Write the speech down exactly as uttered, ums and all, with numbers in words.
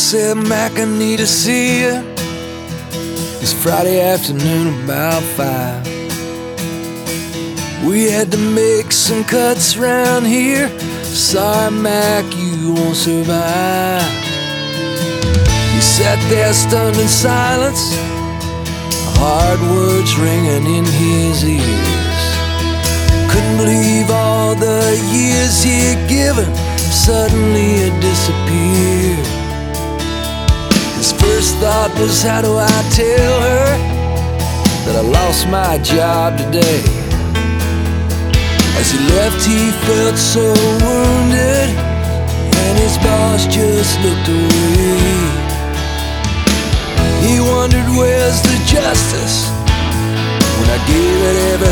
said, Mac, I need to see you. It's Friday afternoon about five. We had to make some cuts round here. Sorry, Mac, you won't survive. He sat there stunned in silence, hard words ringing in his ears. Couldn't believe all the years he had given suddenly had disappeared. His first thought was, how do I tell her that I lost my job today? As he left, he felt so wounded, and his boss just looked away. He wondered, where's the justice when I gave it everything